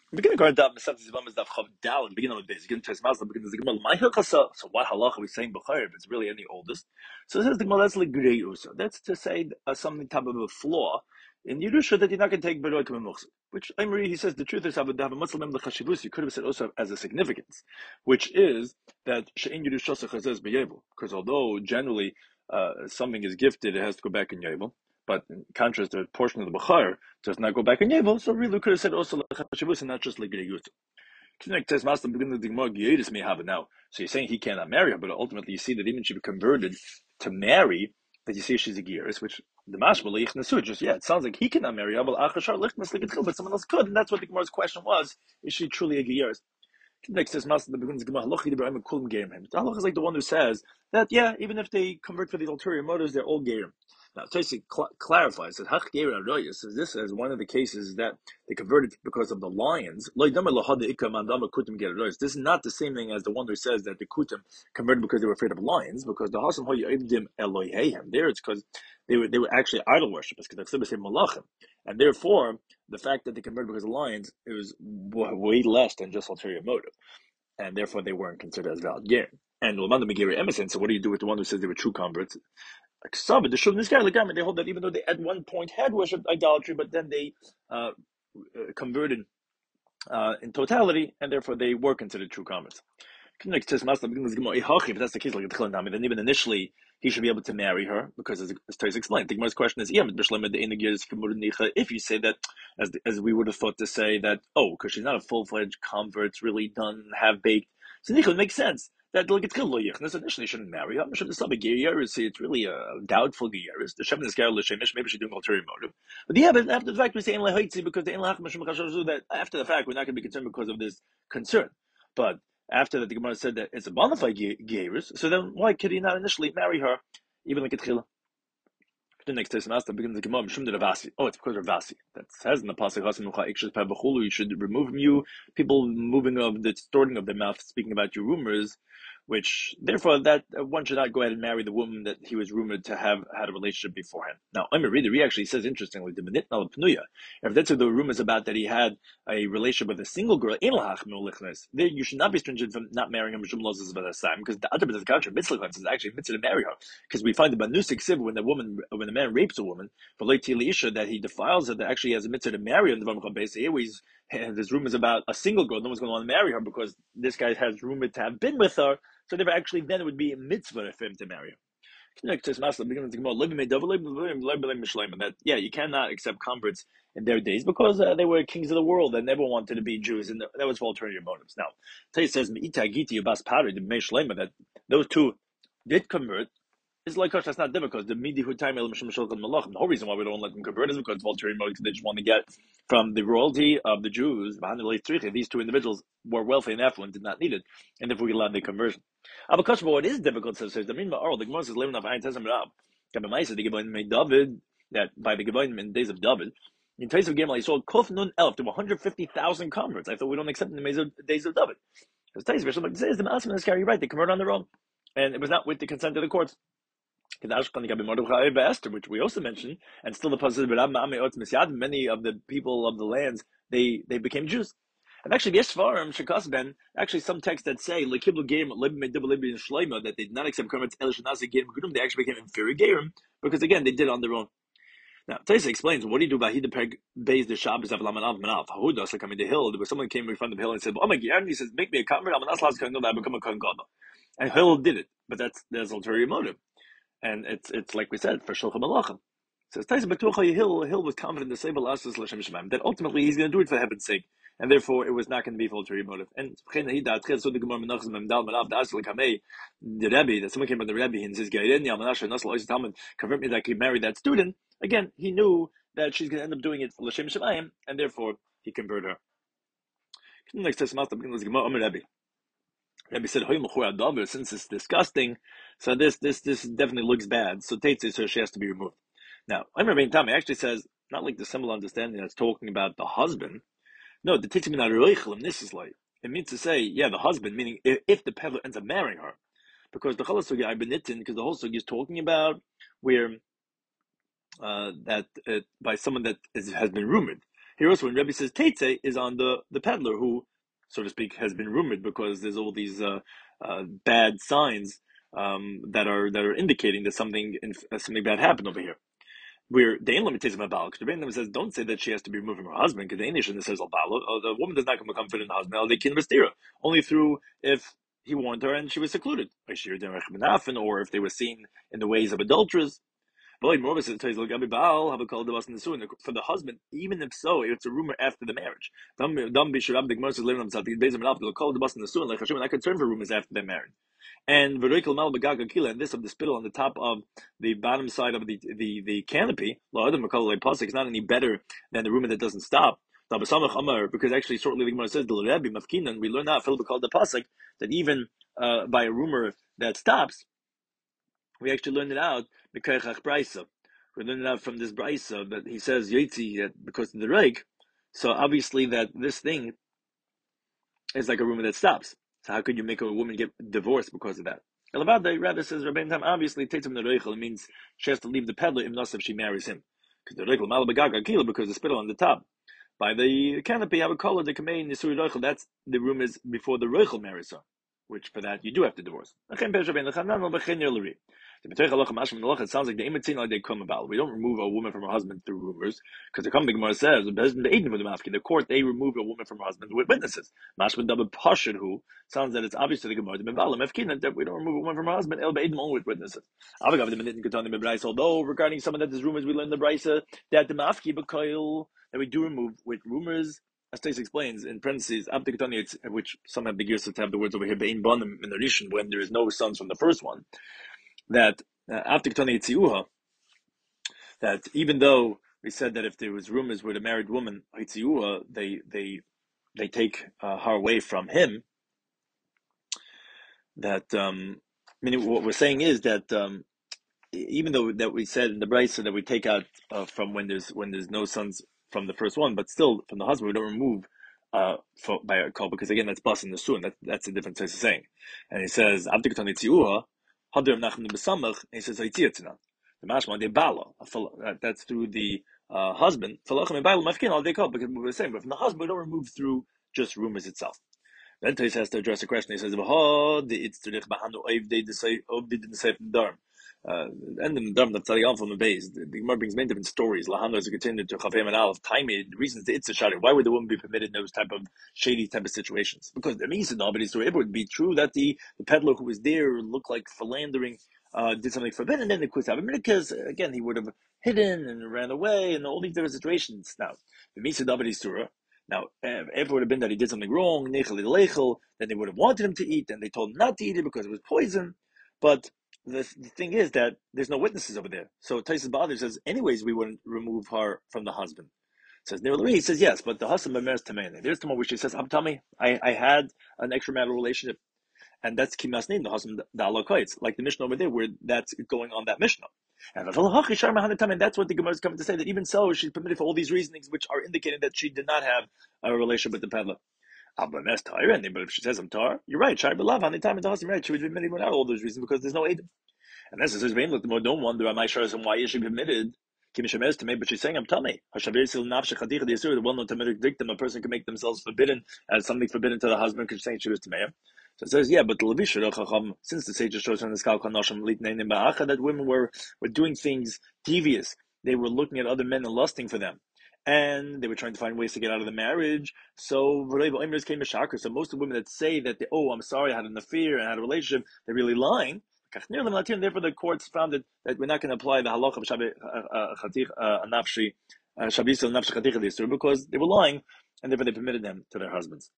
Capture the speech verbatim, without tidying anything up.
Beginning going down Masechet Zibam is Daf Chav Dal. Beginning with this. Beginning to Masechet. Beginning the Gemara. My Hilchasa. So what halacha are we saying b'chayr if it's really any oldest? So it says the Gemara that's like Grei Usa. That's to say uh, something type of a flaw in Yerusha that you're not going to take Beroy to Memuchse. Which Emery he says the truth is have to have a Muslim the Chashivus. You could have said also as a significance, which is that Shein Yerusha Chazes B'Yevel. Because although generally uh, something is gifted, it has to go back in Yevel. But in contrast, the portion of the Bechar does not go back in Yevel, so really could have said also Lechashavus and not just Legreyut. Kinek says Master beginning of the Gemara Giyedis may have it now. So you're saying he cannot marry her, but ultimately you see that even she be converted to marry, that you see she's a Giyedis, which the Mashma Leichnasu, just yeah, it sounds like he cannot marry her, but Achashar Lichnas Legetchil, but someone else could, and that's what the Gemara's question was: is she truly a Giyedis? Next says Master the begins Gemara Halacha Ibrahim Kulam Gerim him. The Halacha is like the one who says that yeah, even if they convert for the ulterior motives, they're all Gerim. Now Tosi cl- clarifies that Hach Gerim Arroyas says this as one of the cases that they converted because of the lions. This is not the same thing as the one who says that the Kutim converted because they were afraid of lions, because the Hasan Hoy Ibdim Elohim there it's because they were they were actually idol worshippers, because the Chibah say Malachim, and therefore the fact that they converted because of lions, it was way less than just ulterior motive, and therefore they weren't considered as valid ger. And Lamanda Megiri Emerson, so what do you do with the one who says they were true converts? Like Sabbath, the Shul Nizkar Legami, they hold that even though they at one point had worshipped idolatry, but then they uh, converted uh, in totality, and therefore they were considered true converts. If that's the case, like then even initially he should be able to marry her, because as, as Tais explained, the Gemara's question is, if you say that, as the, as we would have thought to say that, oh, because she's not a full fledged convert, it's really done half baked, so it makes sense that like it's initially shouldn't marry her. It's really a doubtful geyaris. The Shem is l'shemish. Maybe she's doing ulterior motive. But yeah, but after the fact we say in lehaitzi because the in that after the fact we're not going to be concerned because of this concern, but after that, the Gemara said that it's a bona fide geirus, so then why could he not initially marry her, even like a tchila? The next test master begins the Gemara Mishum de Ravasi. Oh, it's because of Ravasi. That says in the pasuk Hasanucha Ikshus Pavachulu, you should remove from you people moving of the distorting of their mouth, speaking about your rumors, which therefore that uh, one should not go ahead and marry the woman that he was rumored to have had a relationship beforehand. Now, Omer Reader, he actually says interestingly, the Menit Nal Pnuya, if that's the rumors about that he had a relationship with a single girl, in Lahach Nulichnes, there you should not be stringent from not marrying him Mishum Lozes Badasam, because the other bit of the contrary, Mitzvah is actually mitzvah to marry her, because we find the Banusik Siv when the woman when the man rapes a woman, for late Isha that he defiles her, that actually has a mitzvah to marry her. Here he's and there's rumors about a single girl, no one's going to want to marry her because this guy has rumored to have been with her. So never actually then it would be a mitzvah for him to marry her. That yeah, you cannot accept converts in their days because uh, they were kings of the world and never wanted to be Jews, and that was for ulterior motives. Now, Tais says that those two did convert. It's like that's not difficult. The midi hu time el mishum shulchan malachim. The whole reason why we don't let them convert is because it's ulterior motives. They just want to get from the royalty of the Jews. These two individuals were wealthy and affluent, did not need it, and therefore we allowed the conversion. But what is difficult says the mean the Gemara says living off Ayin Tesam Rab. Kabemaisa the Gebanim made David that by the Gebanim in the days of David. In Tais of Gemal, he saw Kof Nun Elf. There were one hundred fifty thousand converts. I thought we don't accept in the days of David. Because Tais Rishon says the Masim is carry right. They converted on their own, and it was not with the consent of the courts. Which we also mentioned, and still the positive many of the people of the lands they they became Jews. And actually, the Yesvarim Shekasben, actually some texts that say that they did not accept Kermit's El Shanazi Gerim Gudum, they actually became inferior Gerim because again they did on their own. Now Taisa explains what do you do by Hida Peg Beis the Shabbos of Lamanav Manav Hahuda so coming to the hill. There was someone came in front of the hill and said, "Oh my God!" He says, "Make me a convert. I'm an Aslas Kohen Gadol. I become a Kohen Gadol." And Hill did it, but that's there's ulterior motive. And it's it's like we said for Shulchan Malachim. So Taisa Batucha Hill Hill was confident to say Balasas Lashem Shemaim that ultimately he's going to do it for heaven's sake, and therefore it was not going to be for ulterior motive. And so the Gemara Menachos Memdal Manav the Asli Kamei the Rebbe that someone came by the Rebbe and says Geireni Almanasha Nasal Ois Talmud convert me that he married that student. Again, he knew that she's going to end up doing it for Lashem Shemaim, and therefore he converted her. Next test master begins Gemara Omer Rebbe. Rebbe said, since it's disgusting, so this this this definitely looks bad. So Teitze, so she has to be removed. Now, Omer Ben Tami actually says, not like the simple understanding that's talking about the husband. No, the Teitze min ha-roichelim, this is like, it means to say, yeah, the husband, meaning if, if the peddler ends up marrying her. Because the Chalasugi I've been because the whole sugi is talking about where uh, that uh, by someone that is, has been rumored. Here also, when Rebbe says Teitze is on the, the peddler who, so to speak, has been rumored because there's all these uh, uh, bad signs um, that are that are indicating that something uh, something bad happened over here. Where the limitations of Baal, because the Rebbe says don't say that she has to be removed from her husband, because the English says Al Baal, the woman does not become fit in the husband, they can vestira only through if he warned her and she was secluded, or if they were seen in the ways of adulterers. For the husband, even if so, it's a rumor after the marriage. I'm not concerned for rumors after they're married. And and this of the spittle on the top of the bottom side of the the, the canopy, it's not any better than the rumor that doesn't stop. Because actually, shortly the Gemara says, we learn out the pasuk that even uh, by a rumor that stops, we actually learned it out because we learned it out from this brisa that he says yetzi because of the reik. So obviously that this thing is like a rumor that stops. So how could you make a woman get divorced because of that? Elavada rather says Rabbein Tam obviously takes him the reichel. It means she has to leave the peddler if she marries him because the reichel malabagaga kila because the spittle on the top. By the canopy, have a color the kamein nisuri reichel. That's the rumors before the reichel marries her, which for that you do have to divorce. It sounds like the imitzin like they come about. We don't remove a woman from her husband through rumors, because the Kambig Gemara says the court they remove a woman from her husband with witnesses. Mashman double pashid who sounds that it's obvious to the Gemara that we don't remove a woman from her husband only with witnesses. Although regarding some of that, there's rumors we learned the brisa that the mafki b'koil that we do remove with rumors. As Tais explains in parentheses, which some have the gears to have the words over here, bein bonim in the rishon when there is no sons from the first one. That after uh, that even though we said that if there was rumors with a married woman, they they they take uh, her away from him. That um, meaning what we're saying is that um, even though that we said in the brisa that we take out uh, from when there's when there's no sons from the first one, but still from the husband we don't remove uh, for, by a call because again that's bas in the sun. That that's a different place of saying. And he says after Hadir Nachman B'Samach, he says Haitziyatzina. The mashma de bala. That's through the uh, husband. Falachim and bala mafkin all they call because we were saying, but from the husband we don't remove through just rumors itself. Then Tais has to address the question. He says, "V'ha the it's to bahanu oiv de say of the say darm." Uh, and the darm that's telling on from the base. The Gemara brings many different stories. Lahano is continued to Chavim and Aleph. Timing the reasons the it's a shari. Why would the woman be permitted in those type of shady type of situations? Because the means of nobody's story. It would be true that the, the peddler who was there looked like philandering, uh, did something forbidden, and then the quiz because again he would have hidden and ran away and all these different situations. Now the means of nobody's story. Now, if it would have been that he did something wrong, then they would have wanted him to eat, and they told him not to eat it because it was poison. But the, the thing is that there's no witnesses over there. So Tyson Bader says, anyways, we wouldn't remove her from the husband. Says Nirlari, he says, yes, but the husband meres tamene. There's tomorrow which he says, Abtami, I, I had an extramarital relationship. And that's Kimas Nim, the husband, the Alakoitz, like the Mishnah over there, where that's going on that Mishnah. And that's what the Gemara is coming to say, that even so, she's permitted for all these reasonings, which are indicating that she did not have a relationship with the peddler. But if she says I'm tar, you're right. Shai b'lav on the time of the husband, right? She would be permitted without all those reasons because there's no Adam. And that's says, don't wonder, am I sure why is she permitted? To me, but she's saying, I'm telling me, the well-known Talmudic dictum, a person can make themselves forbidden as something forbidden to the husband because she's saying she was Tameya. So it says, yeah, but since the sages shows on the Skal that women were, were doing things devious, they were looking at other men and lusting for them. And they were trying to find ways to get out of the marriage. So came a shocker. So most of the women that say that, they, oh, I'm sorry, I had an affair and I had a relationship, they're really lying. Therefore, the courts found that, that we're not going to apply the halacha of nafshi, because they were lying, and therefore they permitted them to their husbands.